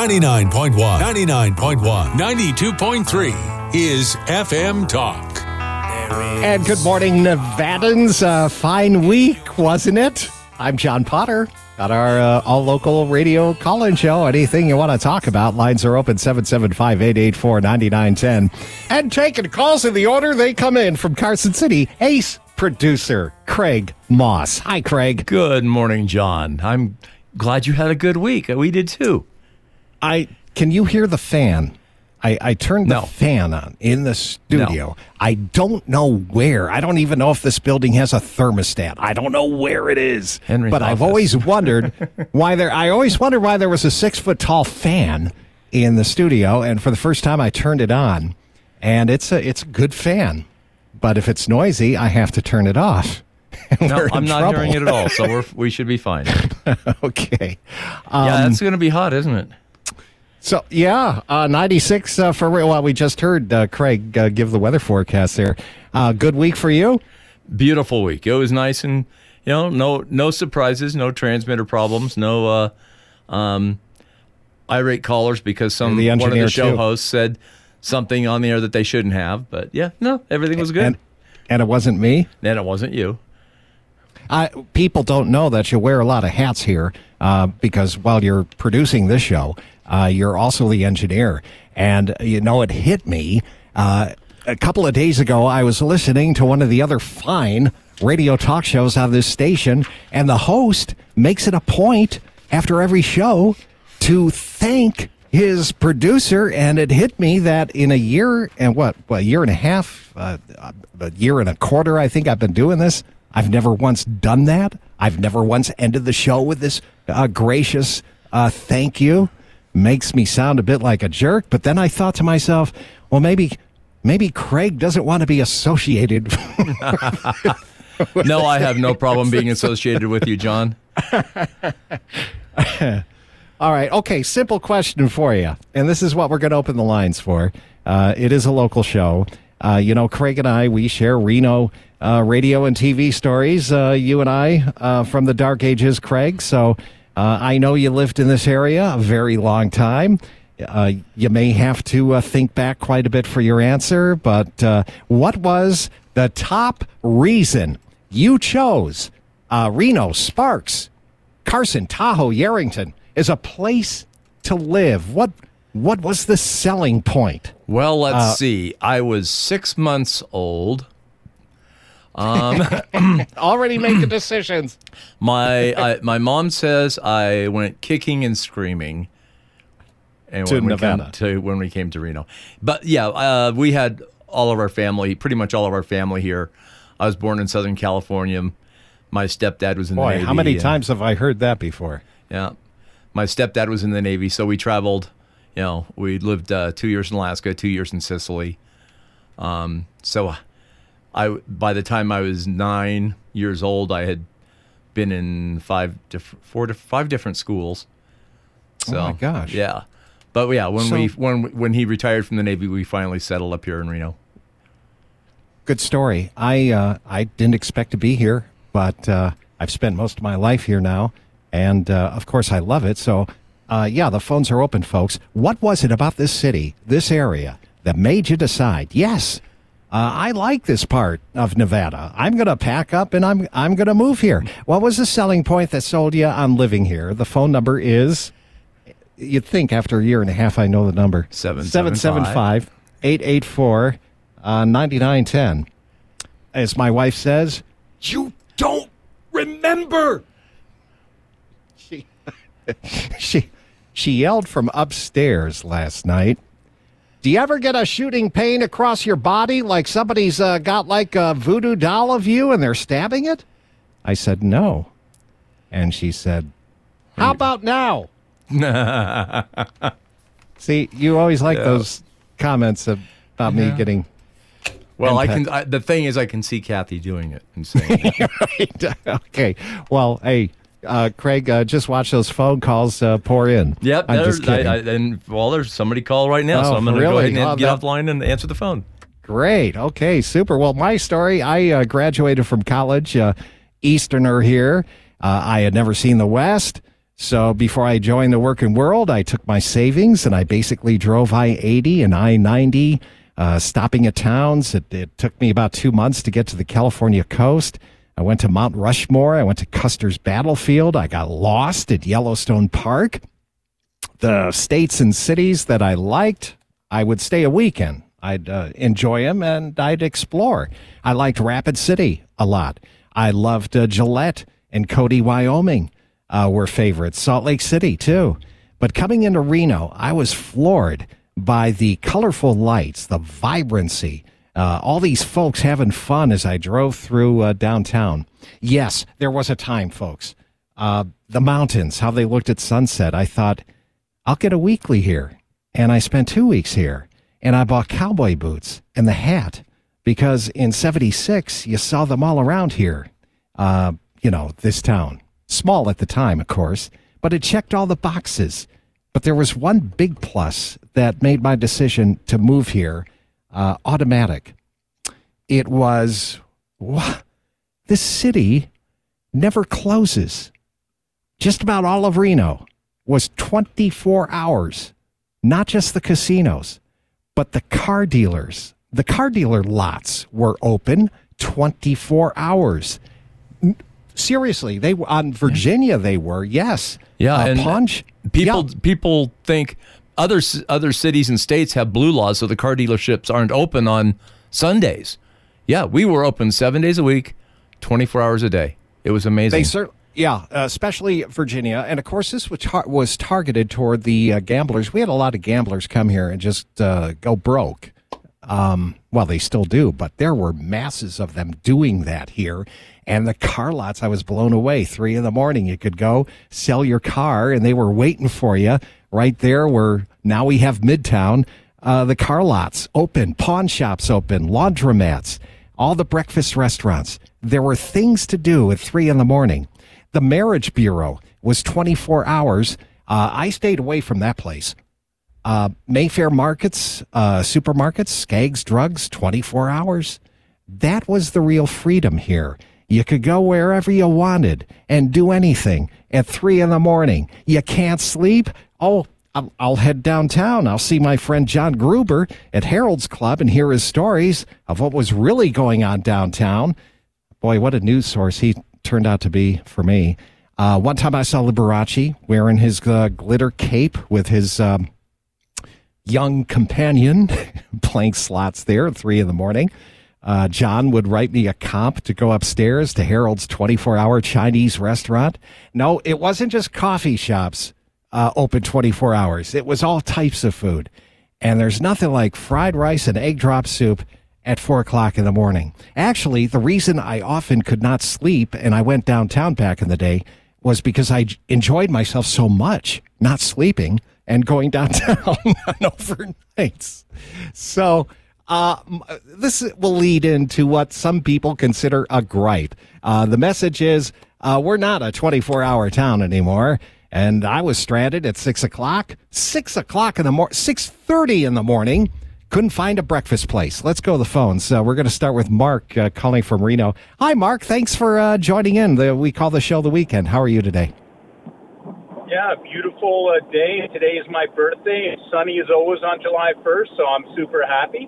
99.1, 92.3 is FM Talk. And good morning, Nevadans. Fine week, wasn't it? I'm John Potter. Got our all-local radio call-in show. Anything you want to talk about, lines are open, 775-884-9910. And taking calls in the order they come in from Carson City, ace producer Craig Moss. Hi, Craig. Good morning, John. I'm glad you had a good week. We did too. Can you hear the fan? I turned the fan on in the studio. No. I don't know where. I don't even know if this building has a thermostat. I don't know where it is. Henry's but I've office. always wondered why there. I always wondered why there was a 6-foot-tall fan in the studio. And for the first time, I turned it on, and it's a good fan. But if it's noisy, I have to turn it off. No, I'm not hearing it at all. So we should be fine. Okay. Yeah, it's going to be hot, isn't it? So, 96 for real. Well, we just heard Craig give the weather forecast there. Good week for you? Beautiful week. It was nice and, no surprises, no transmitter problems, no irate callers because one of the show hosts said something on the air that they shouldn't have. But, everything was good. And it wasn't me? And it wasn't you. People don't know that you wear a lot of hats here because while you're producing this show, you're also the engineer. And, it hit me. A couple of days ago, I was listening to one of the other fine radio talk shows on this station, and the host makes it a point after every show to thank his producer, and it hit me that in a year and a year and a half, a year and a quarter, I think I've been doing this, I've never once done that. I've never once ended the show with this gracious thank you. Makes me sound a bit like a jerk, but then I thought to myself, well, maybe Craig doesn't want to be associated. No, I have no problem being associated with you, John. All right. Okay. Simple question for you. And this is what we're going to open the lines for. It is a local show. Craig and I, we share Reno radio and TV stories. You and I from the dark ages, Craig. So I know you lived in this area a very long time. You may have to think back quite a bit for your answer. But what was the top reason you chose Reno, Sparks, Carson, Tahoe, Yerington as a place to live? What was the selling point? Well, let's see. I was 6 months old. Already making decisions. My mom says I went kicking and screaming. And to Nevada. When we came to Reno. But we had pretty much all of our family here. I was born in Southern California. My stepdad was in the Navy. How many times have I heard that before? Yeah. My stepdad was in the Navy, so we traveled. We lived 2 years in Alaska, 2 years in Sicily. So by the time I was 9 years old, I had been in 5 different schools. So, oh my gosh! Yeah, but when he retired from the Navy, we finally settled up here in Reno. Good story. I didn't expect to be here, but I've spent most of my life here now, and of course I love it. So, the phones are open, folks. What was it about this city, this area, that made you decide? Yes. I like this part of Nevada. I'm going to pack up and I'm going to move here. What was the selling point that sold you on living here? The phone number is, you'd think after a year and a half I know the number. 775-884-9910. As my wife says, you don't remember. She yelled from upstairs last night. Do you ever get a shooting pain across your body like somebody's got like a voodoo doll of you and they're stabbing it? I said, no. And she said, how about now? See, you always like those comments about me getting... Well, the thing is, I can see Kathy doing it and saying it. Right. Okay. Well, hey, Craig, just watch those phone calls pour in. Yep. There's somebody call right now, so I'm going to go ahead and get offline and answer the phone. Great. Okay, super. Well, my story, I graduated from college, Easterner here. I had never seen the West. So before I joined the working world, I took my savings and I basically drove I-80 and I-90, stopping at towns. It took me about 2 months to get to the California coast. I went to Mount Rushmore. I went to Custer's Battlefield. I got lost at Yellowstone Park. The states and cities that I liked, I would stay a week in. I'd enjoy them and I'd explore. I liked Rapid City a lot. I loved Gillette and Cody, Wyoming were favorites. Salt Lake City, too. But coming into Reno, I was floored by the colorful lights, the vibrancy, all these folks having fun as I drove through downtown. Yes, there was a time, folks. The mountains, how they looked at sunset. I thought, I'll get a weekly here. And I spent 2 weeks here. And I bought cowboy boots and the hat because in 76, you saw them all around here. This town. Small at the time, of course, but it checked all the boxes. But there was one big plus that made my decision to move here automatic. It was, this city never closes. Just about all of Reno was 24 hours, not just the casinos, but the car dealers. The car dealer lots were open 24 hours. Seriously, they on Virginia. They were, yes. Yeah, and Punch. People think other cities and states have blue laws, so the car dealerships aren't open on Sundays. Yeah, we were open 7 days a week, 24 hours a day. It was amazing. Especially Virginia, and of course this was targeted toward the gamblers. We had a lot of gamblers come here and just go broke. Well, they still do, but there were masses of them doing that here. And the car lots, I was blown away. 3 a.m, you could go sell your car, and they were waiting for you right there where now we have Midtown. The car lots open, pawn shops open, laundromats, all the breakfast restaurants. There were things to do at 3 a.m. The Marriage Bureau was 24 hours. I stayed away from that place. Mayfair Markets, supermarkets, Skaggs Drugs, 24 hours. That was the real freedom here. You could go wherever you wanted and do anything at 3 a.m. You can't sleep? Oh, I'll head downtown. I'll see my friend John Gruber at Harold's Club and hear his stories of what was really going on downtown. Boy, what a news source he turned out to be for me. One time I saw Liberace wearing his glitter cape with his young companion playing slots there at 3 a.m. John would write me a comp to go upstairs to Harold's 24-hour Chinese restaurant. No, it wasn't just coffee shops open 24 hours. It was all types of food. And there's nothing like fried rice and egg drop soup at 4 o'clock in the morning. Actually, the reason I often could not sleep, and I went downtown back in the day, was because I enjoyed myself so much not sleeping and going downtown on overnights. So this will lead into what some people consider a gripe. The message is we're not a 24-hour town anymore. And I was stranded at 6 o'clock. 6 o'clock in the morning, 6:30 in the morning. Couldn't find a breakfast place. Let's go to the phones. We're going to start with Mark calling from Reno. Hi, Mark. Thanks for joining in. We call the show The Weekend. How are you today? Yeah, beautiful day. Today is my birthday. It's sunny as always on July 1st, so I'm super happy.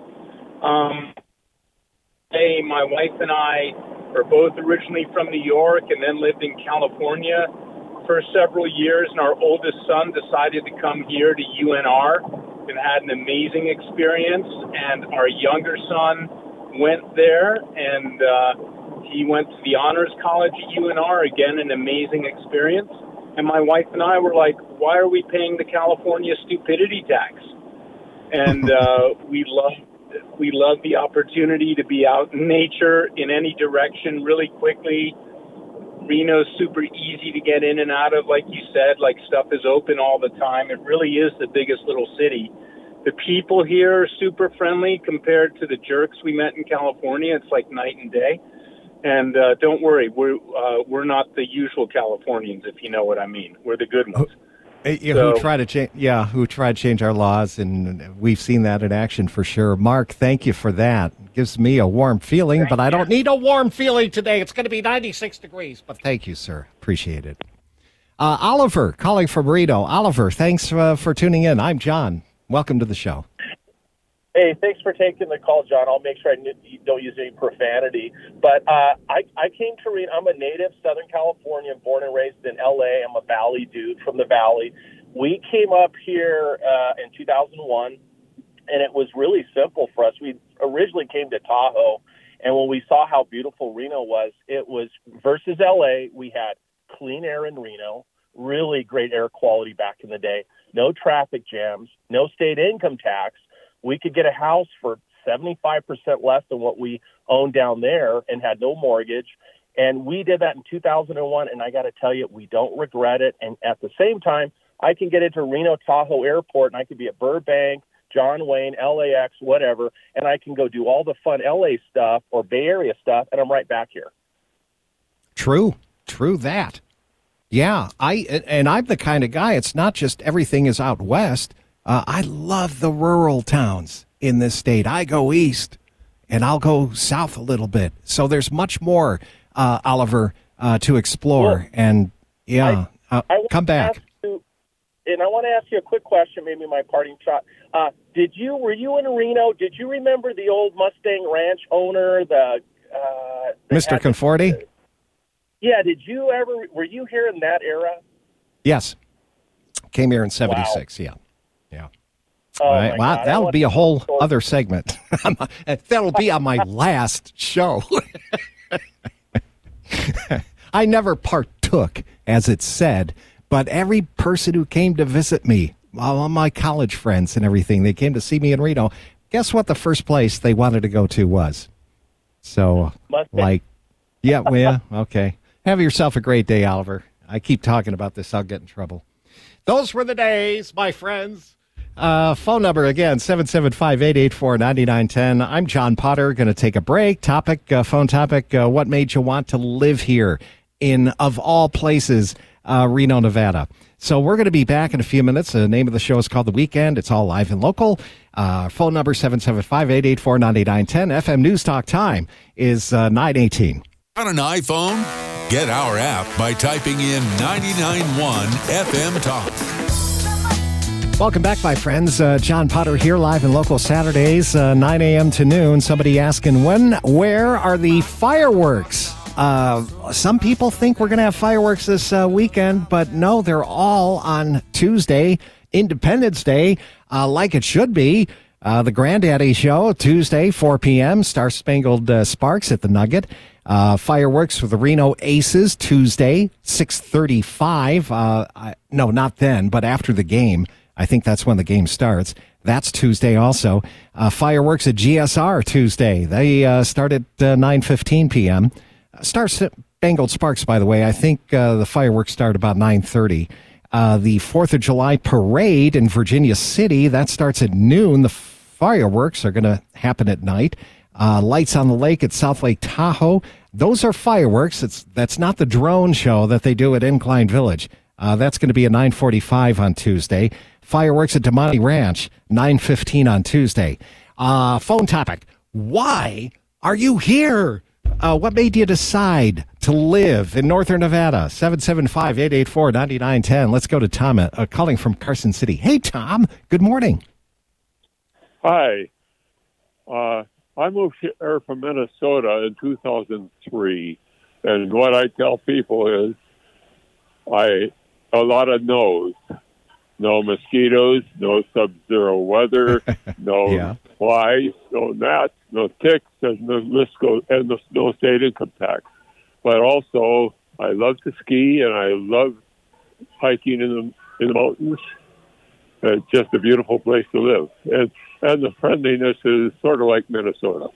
Hey, my wife and I are both originally from New York and then lived in California for several years, and our oldest son decided to come here to UNR and had an amazing experience. And our younger son went there, and he went to the Honors College at UNR, again, an amazing experience. And my wife and I were like, why are we paying the California stupidity tax? And we love the opportunity to be out in nature in any direction really quickly. Reno's super easy to get in and out of, like you said, like stuff is open all the time. It really is the biggest little city. The people here are super friendly compared to the jerks we met in California. It's like night and day. And don't worry, we're not the usual Californians, if you know what I mean. We're the good ones. Who try to change our laws, and we've seen that in action for sure. Mark, thank you for that. It gives me a warm feeling, but I don't need a warm feeling today. It's going to be 96 degrees. But thank you, sir. Appreciate it. Oliver calling from Reno. Oliver, thanks for tuning in. I'm John. Welcome to the show. Hey, thanks for taking the call, John. I'll make sure I don't use any profanity. But I came to Reno. I'm a native Southern California, born and raised in L.A. I'm a Valley dude from the Valley. We came up here in 2001, and it was really simple for us. We originally came to Tahoe, and when we saw how beautiful Reno was, it was versus L.A., we had clean air in Reno, really great air quality back in the day, no traffic jams, no state income tax. We could get a house for 75% less than what we owned down there and had no mortgage. And we did that in 2001, and I got to tell you, we don't regret it. And at the same time, I can get into Reno Tahoe Airport, and I could be at Burbank, John Wayne, LAX, whatever, and I can go do all the fun LA stuff or Bay Area stuff, and I'm right back here. True that. Yeah, I'm the kind of guy, it's not just everything is out west. I love the rural towns in this state. I go east, and I'll go south a little bit. So there's much more, Oliver, to explore. Well, and, yeah, come back. And I want to ask you a quick question, maybe my parting shot. Were you in Reno? Did you remember the old Mustang Ranch owner, Mr. Conforti? Yeah, were you here in that era? Yes. Came here in 76, yeah. Oh, all right. Well, God. that'll be a whole other segment. That'll be on my last show. I never partook, as it's said, but every person who came to visit me, all my college friends and everything, they came to see me in Reno. Guess what the first place they wanted to go to was? So, okay. Have yourself a great day, Oliver. I keep talking about this, I'll get in trouble. Those were the days, my friends. Phone number again, 775-884-9910. I'm John Potter, going to take a break. Phone topic, what made you want to live here in, of all places, Reno, Nevada? So we're going to be back in a few minutes. The name of the show is called The Weekend. It's all live and local. Phone number 775-884-9910. FM News Talk time is 9:18. On an iPhone? Get our app by typing in 99.1 FM Talk. Welcome back, my friends. John Potter here, live and local Saturdays, 9 a.m. to noon. Somebody asking, where are the fireworks? Some people think we're going to have fireworks this weekend, but no, they're all on Tuesday, Independence Day, like it should be. The Granddaddy Show, Tuesday, 4 p.m., Star Spangled Sparks at the Nugget. Fireworks for the Reno Aces, Tuesday, 6:35. No, not then, but after the game. I think that's when the game starts. That's Tuesday also. Fireworks at GSR Tuesday. They start at 9:15 p.m. Star Spangled Sparks, by the way, I think the fireworks start about 9:30. The 4th of July parade in Virginia City, that starts at noon. The fireworks are going to happen at night. Lights on the Lake at South Lake Tahoe. Those are fireworks. That's not the drone show that they do at Incline Village. That's going to be at 9:45 on Tuesday. Fireworks at Demonte Ranch, 9:15 on Tuesday. Phone topic, why are you here? What made you decide to live in northern Nevada? 775-884-9910. Let's go to Tom, calling from Carson City. Hey, Tom, good morning. Hi. I moved here from Minnesota in 2003, and what I tell people is a lot of no's. No mosquitoes, no sub-zero weather, no flies, no gnats, no ticks, and the list goes, and no state income tax. But also, I love to ski and I love hiking in the mountains. It's just a beautiful place to live, and the friendliness is sort of like Minnesota.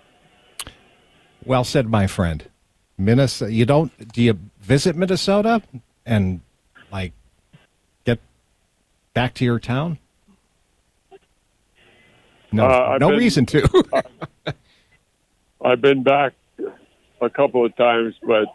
Well said, my friend. Minnesota. Do you visit Minnesota and get back to your town? No, no reason to. I've been back a couple of times, but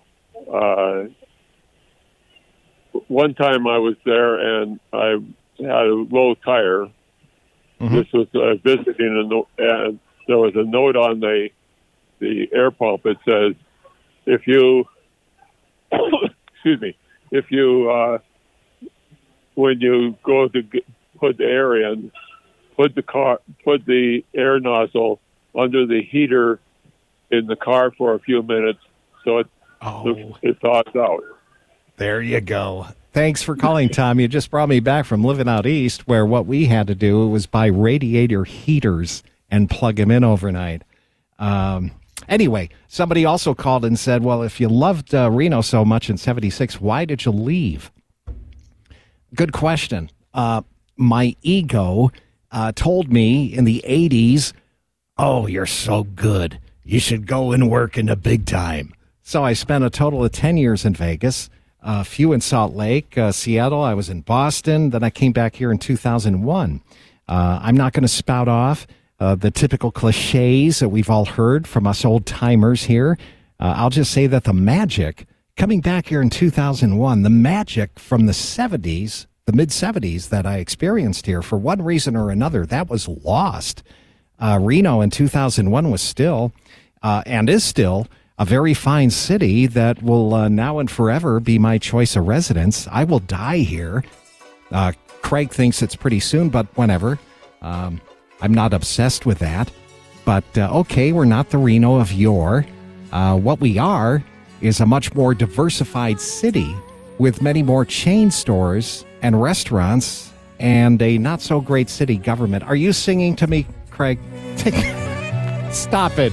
one time I was there and I had a low tire. Mm-hmm. This was visiting, and there was a note on the air pump. It says, if you, excuse me, if you when you go to put the air in, put the air nozzle under the heater in the car for a few minutes so it thaws out. There you go. Thanks for calling, Tom. You just brought me back from living out east, where what we had to do was buy radiator heaters and plug them in overnight. Anyway, somebody also called and said, well, if you loved Reno so much in 76, why did you leave? Good question. My ego told me in the 80s, oh, you're so good. You should go and work in the big time. So I spent a total of 10 years in Vegas, a few in Salt Lake, Seattle. I was in Boston. Then I came back here in 2001. I'm not going to spout off the typical cliches that we've all heard from us old timers here. I'll just say that the magic coming back here in 2001, the magic from the 70s, the mid-70s that I experienced here, for one reason or another, that was lost. Reno in 2001 was still, and is still, a very fine city that will now and forever be my choice of residence. I will die here. Craig thinks it's pretty soon, but whenever. I'm not obsessed with that. But, okay, we're not the Reno of yore. What we are is a much more diversified city with many more chain stores and restaurants and a not-so-great city government. Are you singing to me, Craig? Stop it.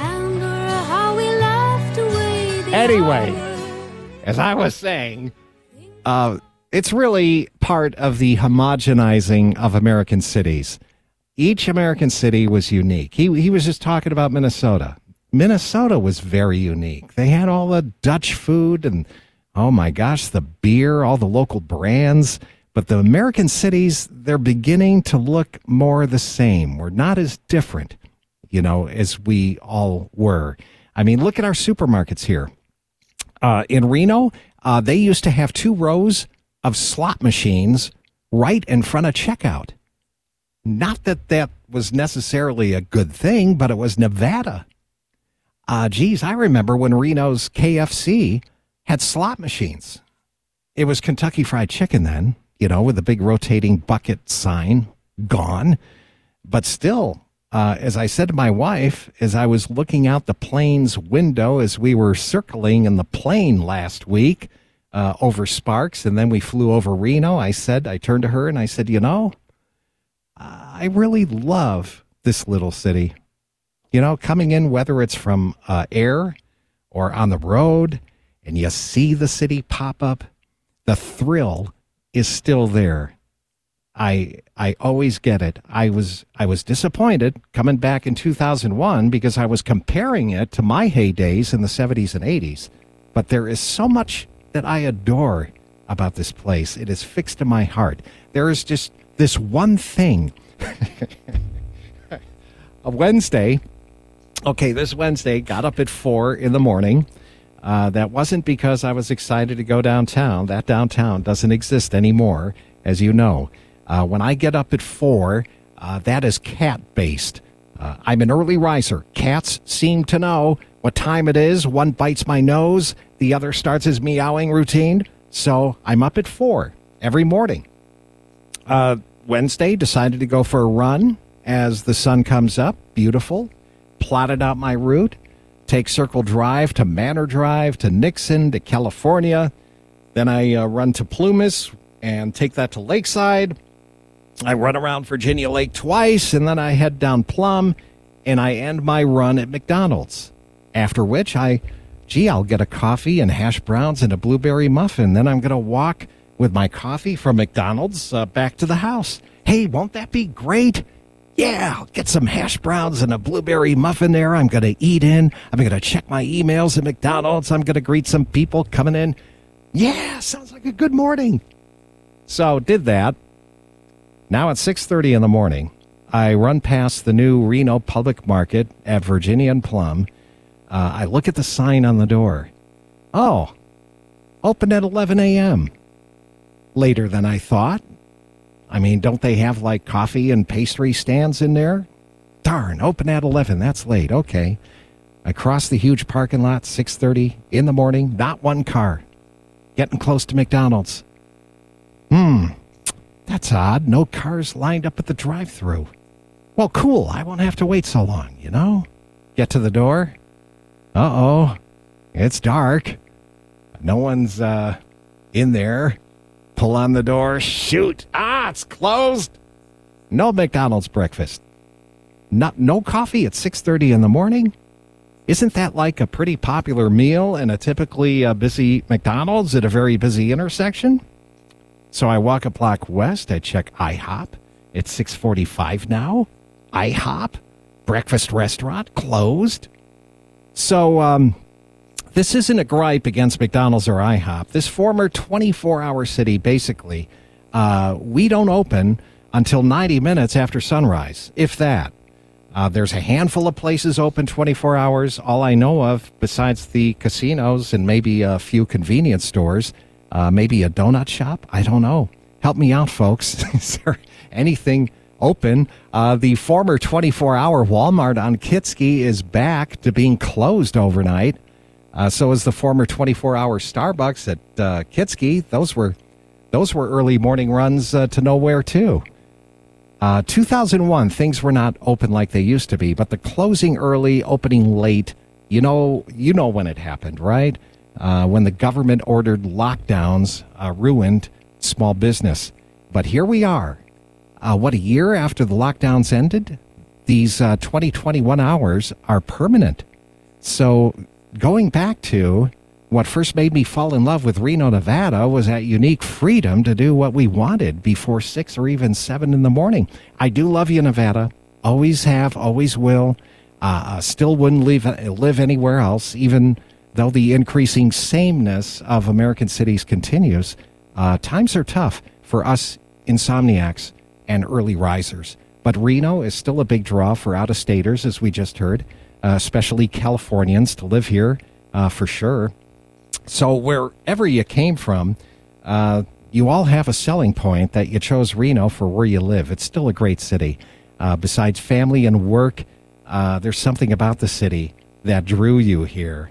Anyway, as I was saying, it's really part of the homogenizing of American cities. Each American city was unique. He was just talking about Minnesota. Minnesota was very unique. They had all the Dutch food and, oh my gosh, the beer, all the local brands. But the American cities, they're beginning to look more the same. We're not as different, as we all were. I mean, look at our supermarkets here. In Reno, they used to have 2 rows of slot machines right in front of checkout. Not that that was necessarily a good thing, but it was Nevada. I remember when Reno's KFC had slot machines. It was Kentucky Fried Chicken then, with the big rotating bucket sign, gone. But still, as I said to my wife, as I was looking out the plane's window as we were circling in the plane last week over Sparks, and then we flew over Reno, I turned to her and I said, I really love this little city. Coming in, whether it's from air or on the road, and you see the city pop up, the thrill is still there. I always get it. I was disappointed coming back in 2001 because I was comparing it to my heydays in the 70s and 80s. But there is so much that I adore about this place. It is fixed in my heart. There is just this one thing. This Wednesday, got up at 4 in the morning. That wasn't because I was excited to go downtown. That downtown doesn't exist anymore, as you know. When I get up at 4, that is cat-based. I'm an early riser. Cats seem to know what time it is. One bites my nose. The other starts his meowing routine. So I'm up at 4 every morning. Wednesday, decided to go for a run as the sun comes up. Beautiful. Plotted out my route. Take Circle Drive to Manor Drive to Nixon to California. Then I run to Plumas and take that to Lakeside. I run around Virginia Lake twice, and then I head down Plum, and I end my run at McDonald's. After which I'll get a coffee and hash browns and a blueberry muffin. Then I'm going to walk with my coffee from McDonald's back to the house. Hey, won't that be great? Yeah, I'll get some hash browns and a blueberry muffin there. I'm going to eat in. I'm going to check my emails at McDonald's. I'm going to greet some people coming in. Yeah, sounds like a good morning. So did that. Now at 6:30 in the morning, I run past the new Reno Public Market at Virginia and Plum. I look at the sign on the door. Oh, open at 11 a.m. Later than I thought. I mean, don't they have like coffee and pastry stands in there? Darn, open at 11. That's late. Okay. I cross the huge parking lot, 6:30 in the morning. Not one car. Getting close to McDonald's. That's odd. No cars lined up at the drive-thru. Well, cool. I won't have to wait so long, you know? Get to the door. Uh-oh. It's dark. No one's in there. Pull on the door. Shoot. It's closed. No McDonald's breakfast. No coffee at 6:30 in the morning? Isn't that like a pretty popular meal in a typically busy McDonald's at a very busy intersection? So I walk a block west. I check IHOP. It's 6:45 now. IHOP, breakfast restaurant, closed. So this isn't a gripe against McDonald's or IHOP. This former 24-hour city, basically, we don't open until 90 minutes after sunrise, if that. There's a handful of places open 24 hours. All I know of, besides the casinos and maybe a few convenience stores, maybe a donut shop. I don't know. Help me out, folks. Is there anything open? The former 24-hour Walmart on Kitsky is back to being closed overnight. So is the former 24-hour Starbucks at Kitsky. Those were early morning runs to nowhere, too. 2001, things were not open like they used to be, but the closing early, opening late, you know when it happened, right? When the government ordered lockdowns, ruined small business. But here we are. A year after the lockdowns ended? These 2021 hours are permanent. So going back to what first made me fall in love with Reno, Nevada was that unique freedom to do what we wanted before 6 or even 7 in the morning. I do love you, Nevada. Always have, always will. Still wouldn't live anywhere else, even though the increasing sameness of American cities continues. Times are tough for us insomniacs and early risers. But Reno is still a big draw for out-of-staters, as we just heard, especially Californians to live here for sure. So wherever you came from, you all have a selling point that you chose Reno for where you live. It's still a great city. Besides family and work, there's something about the city that drew you here.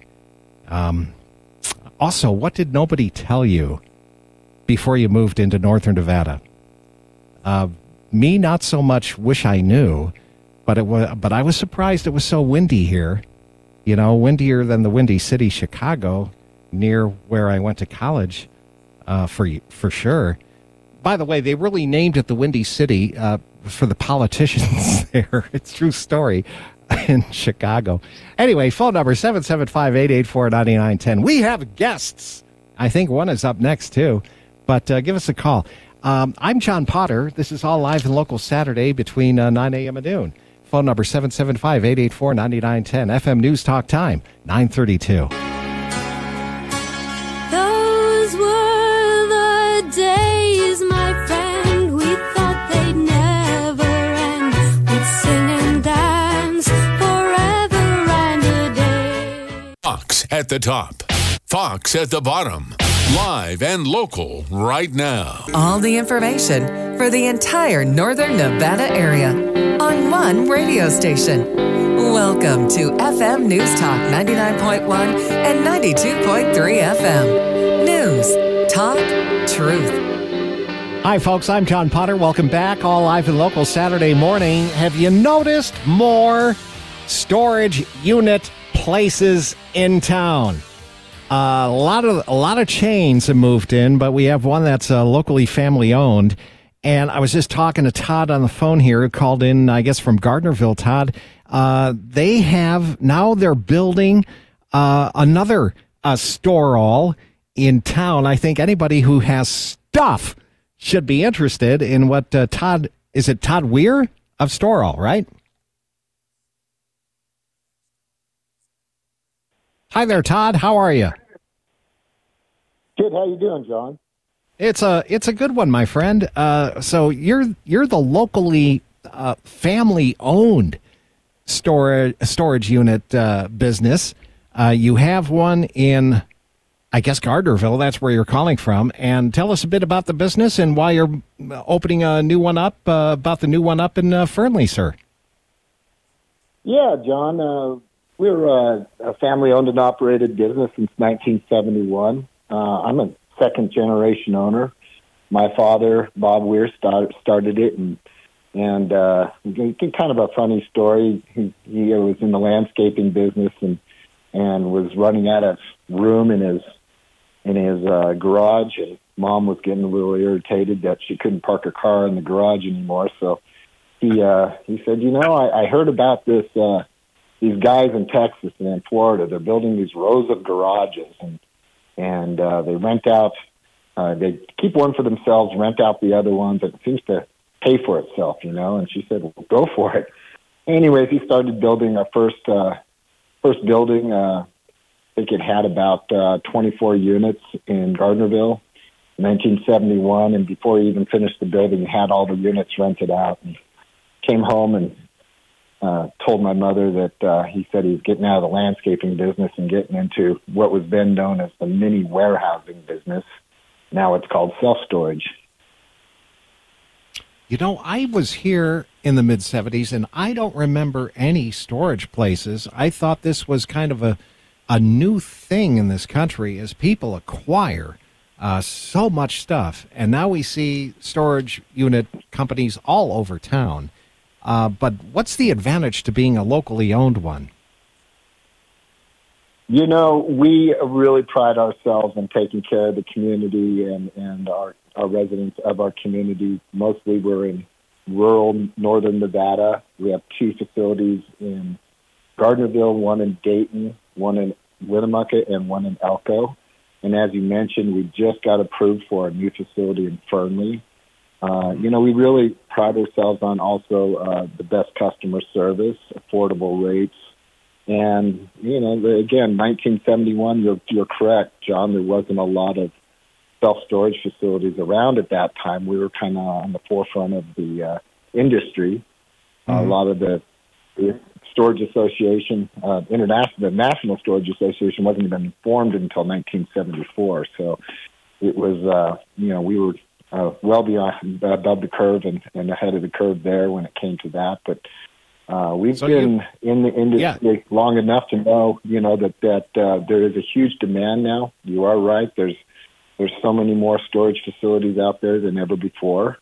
Also, what did nobody tell you before you moved into northern Nevada? Me, not so much wish I knew, but I was surprised it was so windy here. You know, windier than the Windy City, Chicago, near where I went to college, for sure. By the way, they really named it the Windy City for the politicians there. It's a true story in Chicago. Anyway, phone number 775-884-9910. We have guests. I think one is up next, too. But give us a call. I'm John Potter. This is all live and local Saturday between 9 a.m. and noon. Phone number 775-884-9910. FM News Talk Time, 9:32. Those were the days, my friend. We thought they'd never end. We'd sing and dance forever and a day. Fox at the top, Fox at the bottom. Live and local right now. All the information for the entire northern Nevada area on one radio station. Welcome to FM News Talk 99.1 and 92.3 FM. News, talk, truth. Hi, folks. I'm John Potter. Welcome back. All live and local Saturday morning. Have you noticed more storage unit places in town? A lot of chains have moved in, but we have one that's locally family owned. And I was just talking to Todd on the phone here, who called in, I guess, from Gardnerville. Todd, they're building another store all in town. I think anybody who has stuff should be interested in what Todd Weir of Store All, right? Hi there, Todd. How are you? Good. How you doing, John? It's a good one, my friend. So you're the locally family owned storage unit business. You have one in, I guess, Gardnerville. That's where you're calling from. And tell us a bit about the business and why you're opening a new one up. About the new one up in Fernley, sir. Yeah, John. We're a family owned and operated business since 1971. I'm a second generation owner. My father, Bob Weir, started it, and kind of a funny story. He was in the landscaping business and was running out of room in his garage, and Mom was getting a little irritated that she couldn't park her car in the garage anymore. So he said, I heard about this. These guys in Texas and in Florida, they're building these rows of garages, and they rent out. They keep one for themselves, rent out the other ones. It seems to pay for itself, And she said, well, "Go for it." Anyways, he started building our first building. I think it had about 24 units in Gardnerville, 1971. And before he even finished the building, he had all the units rented out. And came home and told my mother that he said he was getting out of the landscaping business and getting into what was then known as the mini warehousing business. Now it's called self-storage. I was here in the mid-'70s, and I don't remember any storage places. I thought this was kind of a new thing in this country as people acquire so much stuff. And now we see storage unit companies all over town. But what's the advantage to being a locally owned one? We really pride ourselves in taking care of the community and our residents of our community. Mostly we're in rural northern Nevada. We have 2 facilities in Gardnerville, one in Dayton, one in Winnemucca, and one in Elko. And as you mentioned, we just got approved for a new facility in Fernley. We really pride ourselves on also the best customer service, affordable rates. And, again, 1971, you're correct, John, there wasn't a lot of self-storage facilities around at that time. We were kind of on the forefront of the industry. A lot of the Storage Association, the National Storage Association wasn't even formed until 1974. So it was, we were well beyond, above the curve and ahead of the curve there when it came to that. But we've been in the industry long enough to know, that there is a huge demand now. You are right. There's so many more storage facilities out there than ever before.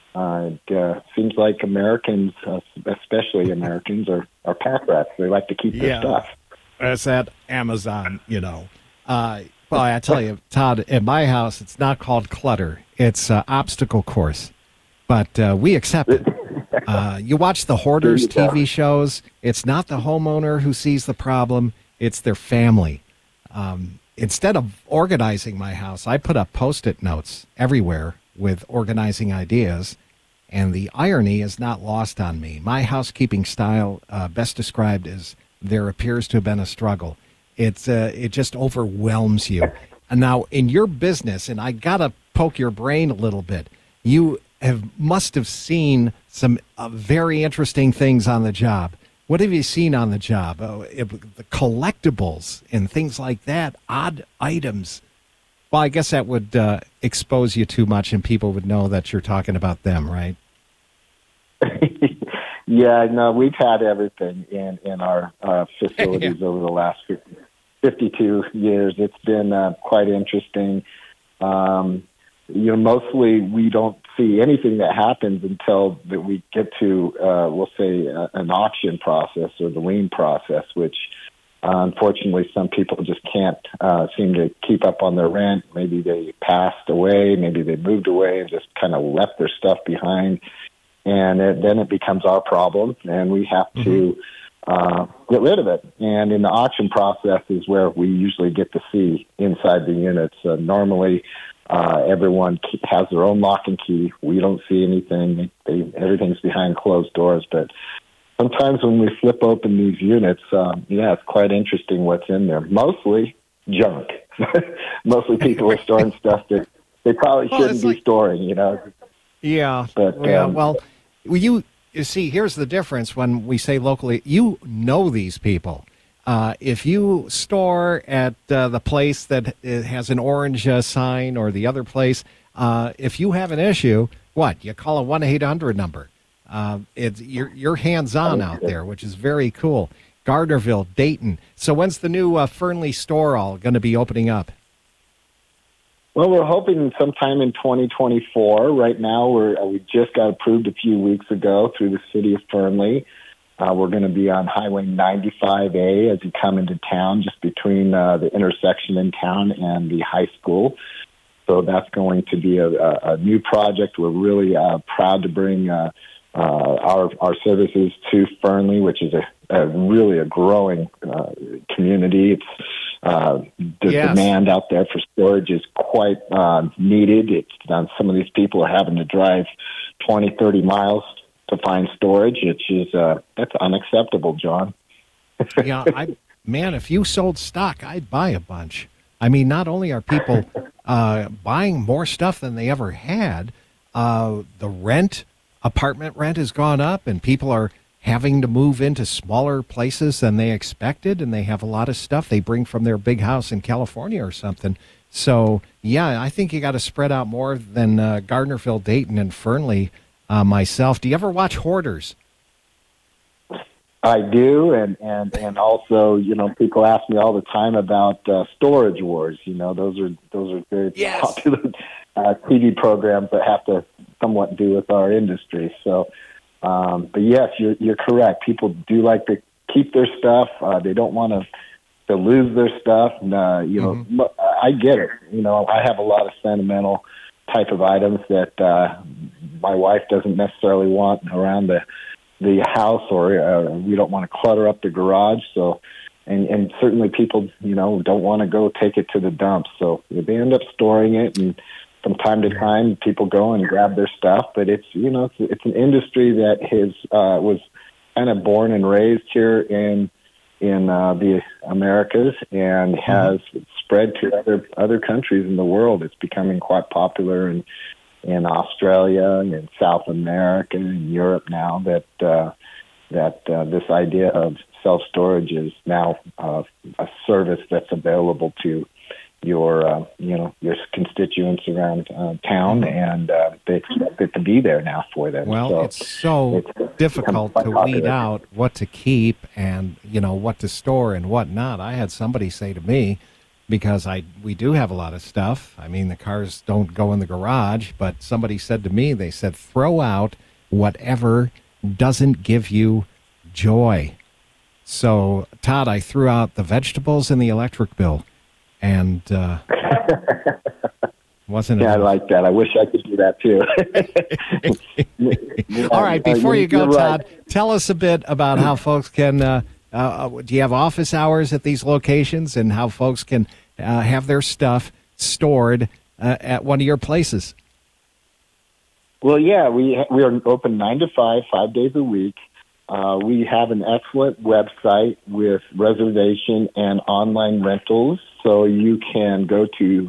It seems like Americans, especially Americans, are pack rats. They like to keep their stuff. It's at Amazon, Well, I tell you, Todd, at my house, it's not called clutter. It's obstacle course. But we accept it. You watch the Hoarders TV shows. It's not the homeowner who sees the problem. It's their family. Instead of organizing my house, I put up Post-it notes everywhere with organizing ideas. And the irony is not lost on me. My housekeeping style, best described as there appears to have been a struggle. It just overwhelms you. And now in your business, and I got to poke your brain a little bit, you must have seen some very interesting things on the job. What have you seen on the job? The collectibles and things like that, odd items. Well, I guess that would expose you too much and people would know that you're talking about them, right? Yeah, no, we've had everything in our facilities over the last 52 years. It's been quite interesting. Mostly we don't see anything that happens until that we get to, we'll say, an auction process or the lien process, which unfortunately some people just can't seem to keep up on their rent. Maybe they passed away, maybe they moved away and just kind of left their stuff behind. And then it becomes our problem, and we have to get rid of it. And in the auction process is where we usually get to see inside the units. Normally, everyone has their own lock and key. We don't see anything. Everything's behind closed doors. But sometimes when we flip open these units, it's quite interesting what's in there. Mostly junk. Mostly people are storing stuff that they probably shouldn't be storing, Yeah. But, well, you see, here's the difference when we say locally. You know these people. If you store at the place that has an orange sign or the other place, if you have an issue, you call a 1-800 number. You're hands-on out there, which is very cool. Gardnerville, Dayton. So when's the new Fernley store all going to be opening up? Well, we're hoping sometime in 2024. Right now, we just got approved a few weeks ago through the city of Fernley. We're going to be on Highway 95A as you come into town, just between the intersection in town and the high school. So that's going to be a new project. We're really proud to bring our services to Fernley, which is really a growing community. It's the demand out there for storage is quite needed. It's some of these people are having to drive 20, 30 miles to find storage, which is that's unacceptable, John. Yeah, if you sold stock, I'd buy a bunch. I mean, not only are people buying more stuff than they ever had, the apartment rent has gone up, and people are having to move into smaller places than they expected, and they have a lot of stuff they bring from their big house in California or something. So, yeah, I think you got to spread out more than Gardnerville, Dayton, and Fernley. Myself, do you ever watch Hoarders? I do, and also, people ask me all the time about Storage Wars. Those are very popular TV programs that have to somewhat do with our industry. So, but yes, you're correct. People do like to keep their stuff. They don't want to lose their stuff. And, I get it. I have a lot of sentimental type of items that my wife doesn't necessarily want around the house, or we don't want to clutter up the garage. So, and certainly people, don't want to go take it to the dump. So they end up storing it, and from time to time, people go and grab their stuff. But it's an industry that was kind of born and raised here in the Americas and has spread to other countries in the world. It's becoming quite popular in Australia and in South America and Europe now that this idea of self-storage is now a service that's available to your constituents around town, and they expect it to be there now for them. Well, so it's so difficult to weed out what to keep and what to store and what not. I had somebody say to me, because we do have a lot of stuff. I mean, the cars don't go in the garage, but somebody said to me, they said, throw out whatever doesn't give you joy. So, Todd, I threw out the vegetables and the electric bill, and wasn't it? Yeah, I like that. I wish I could do that too. All right, before you go, Todd, tell us a bit about how folks can. Do you have office hours at these locations, and how folks can have their stuff stored at one of your places? Well, yeah, we are open 9 to 5, 5 days a week. We have an excellent website with reservation and online rentals, so you can go to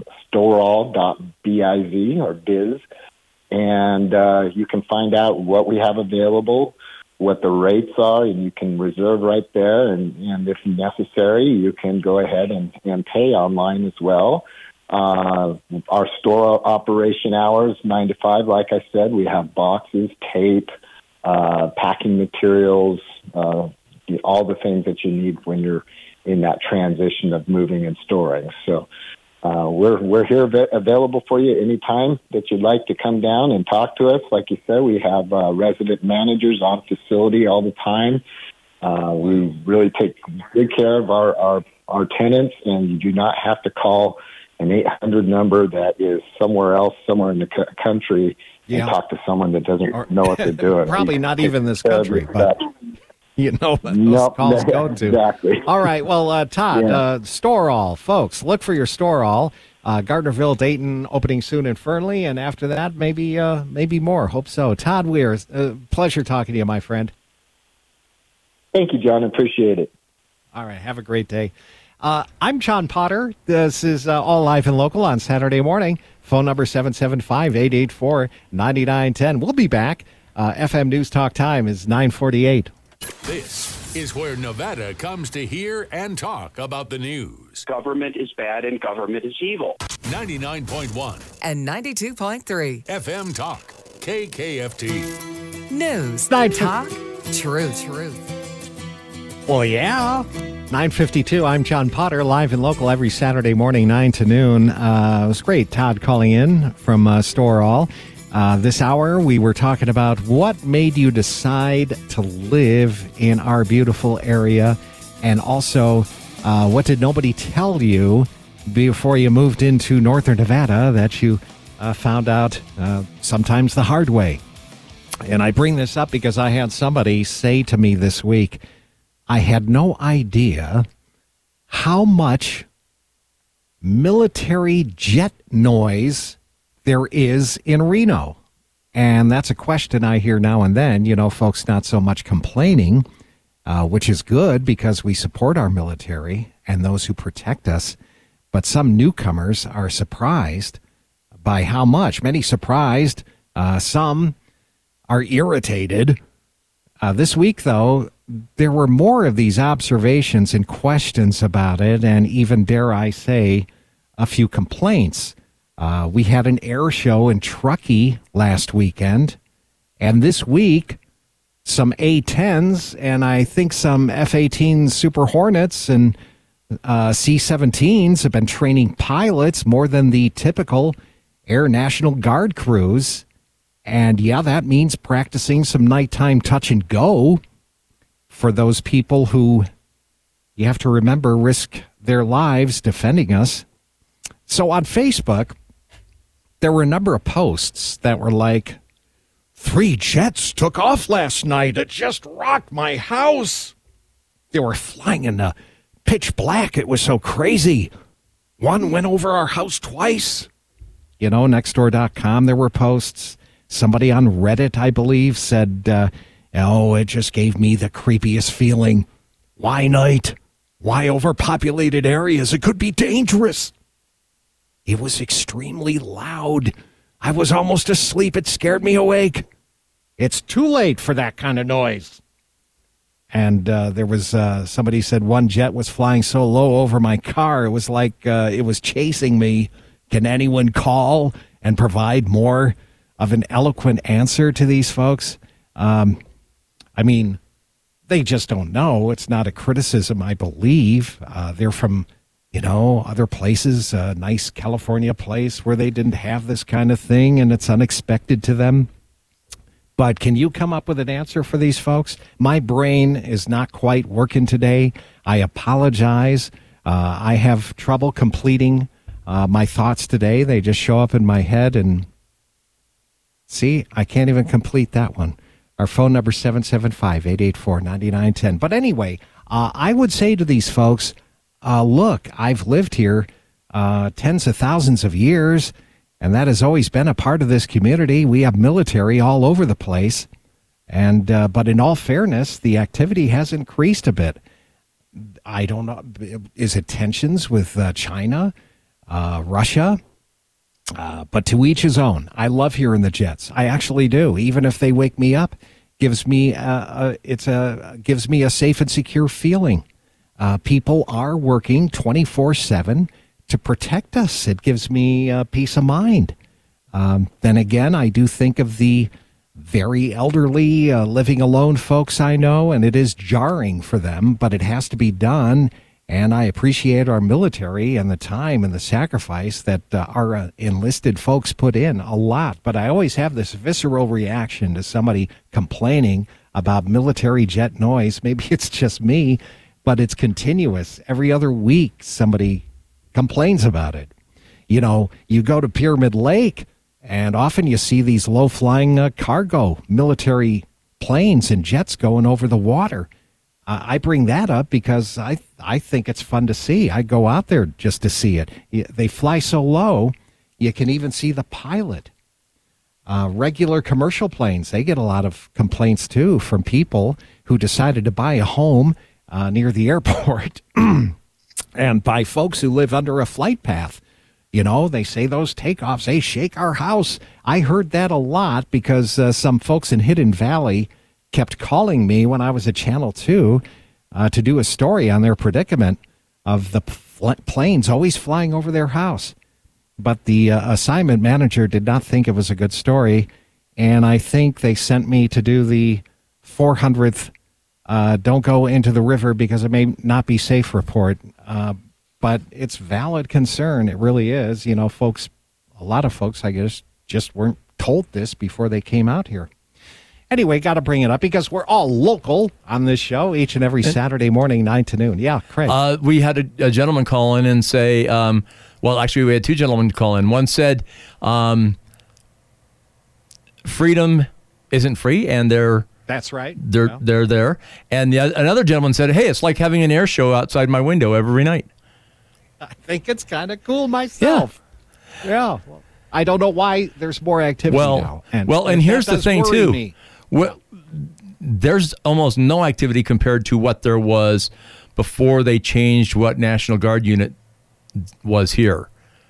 storall.biz or biz, and you can find out what we have available, what the rates are, and you can reserve right there, and if necessary, you can go ahead and pay online as well. Our store operation hours, 9 to 5, like I said, we have boxes, tape, packing materials, all the things that you need when you're in that transition of moving and storing. So we're here available for you anytime that you'd like to come down and talk to us. Like you said, we have resident managers on facility all the time. We really take good care of our tenants, and you do not have to call an 800 number that is somewhere else, somewhere in the country, and talk to someone that doesn't know what they're doing. Probably not even this country, but you know what those calls go to. Exactly. All right. Well, Todd, Store All, folks, look for your Store All. Gardnerville, Dayton, opening soon in Fernley, and after that, maybe more. Hope so. Todd Weir, pleasure talking to you, my friend. Thank you, John. Appreciate it. All right. Have a great day. I'm John Potter. This is All Live and Local on Saturday morning. Phone number 775-884-9910. We'll be back. FM News Talk time is 9:48. This is where Nevada comes to hear and talk about the news. Government is bad and government is evil. 99.1 and 92.3 FM Talk, KKFT. News, Night talk, truth. Well, yeah. 9:52. I'm John Potter, live and local every Saturday morning, 9 to noon. It was great. Todd calling in from Storall. This hour, we were talking about what made you decide to live in our beautiful area, and also what did nobody tell you before you moved into northern Nevada that you found out sometimes the hard way. And I bring this up because I had somebody say to me this week, I had no idea how much military jet noise there is in Reno. And that's a question I hear now and then. You know, folks not so much complaining, which is good because we support our military and those who protect us. But some newcomers are surprised by how much. Many surprised. Some are irritated. This week, though, there were more of these observations and questions about it, and even, dare I say, a few complaints. We had an air show in Truckee last weekend, and this week, some A-10s and I think some F-18 Super Hornets and C-17s have been training pilots more than the typical Air National Guard crews. And yeah, that means practicing some nighttime touch and go for those people who, you have to remember, risk their lives defending us. So on Facebook, there were a number of posts that were like, 3 jets took off last night. It just rocked my house. They were flying in the pitch black. It was so crazy. One went over our house twice. You know, Nextdoor.com, there were posts. Somebody on Reddit, I believe, said, it just gave me the creepiest feeling. Why night? Why overpopulated areas? It could be dangerous. It was extremely loud. I was almost asleep. It scared me awake. It's too late for that kind of noise. And there was somebody said one jet was flying so low over my car. It was like it was chasing me. Can anyone call and provide more of an eloquent answer to these folks? I mean, they just don't know. It's not a criticism, I believe. They're from, other places, a nice California place where they didn't have this kind of thing, and it's unexpected to them. But can you come up with an answer for these folks? My brain is not quite working today. I apologize. I have trouble completing my thoughts today. They just show up in my head, and see, I can't even complete that one. Our phone number is 775-884-9910. But anyway, I would say to these folks, look, I've lived here tens of thousands of years, and that has always been a part of this community. We have military all over the place. And but in all fairness, the activity has increased a bit. I don't know. Is it tensions with China, Russia? But to each his own. I love hearing the jets. I actually do. Even if they wake me up, gives me gives me a safe and secure feeling. People are working 24/7 to protect us. It gives me peace of mind. Then again, I do think of the very elderly, living alone folks I know, and it is jarring for them, but it has to be done. And I appreciate our military and the time and the sacrifice that our enlisted folks put in a lot. But I always have this visceral reaction to somebody complaining about military jet noise. Maybe it's just me, but it's continuous. Every other week, somebody complains about it. You know, you go to Pyramid Lake, and often you see these low-flying cargo military planes and jets going over the water. I bring that up because I think it's fun to see. I go out there just to see it. They fly so low, you can even see the pilot. Regular commercial planes, they get a lot of complaints, too, from people who decided to buy a home near the airport and by folks who live under a flight path. You know, they say those takeoffs, they shake our house. I heard that a lot because some folks in Hidden Valley kept calling me when I was at Channel 2 to do a story on their predicament of the planes always flying over their house. But the assignment manager did not think it was a good story, and I think they sent me to do the 400th don't go into the river because it may not be safe report. But it's valid concern. It really is. You know, folks, a lot of folks, I guess, just weren't told this before they came out here. Anyway, got to bring it up because we're all local on this show each and every Saturday morning, 9 to noon. Yeah, Craig. We had a gentleman call in and say, well, actually, we had two gentlemen call in. One said, freedom isn't free, and that's right. They're there. And another gentleman said, hey, it's like having an air show outside my window every night. I think it's kind of cool myself. Yeah. Well, I don't know why there's more activity now. And here's the thing, too. Well, there's almost no activity compared to what there was before they changed what National Guard unit was here.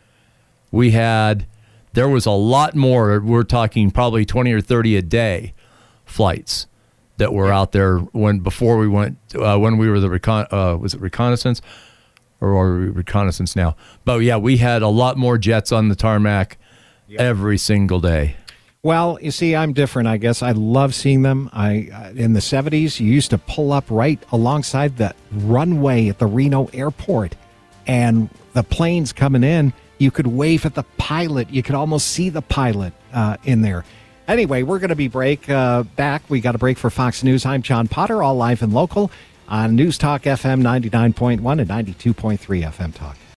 There was a lot more. We're talking probably 20 or 30 a day flights that were out there before we went, when we were was it reconnaissance? Or are we reconnaissance now? But yeah, we had a lot more jets on the tarmac every single day. Well, you see, I'm different, I guess. I love seeing them. In the 70s, you used to pull up right alongside the runway at the Reno airport, and the planes coming in, you could wave at the pilot. You could almost see the pilot in there. Anyway, we're going to be back. We got a break for Fox News. I'm John Potter, all live and local on News Talk FM 99.1 and 92.3 FM Talk.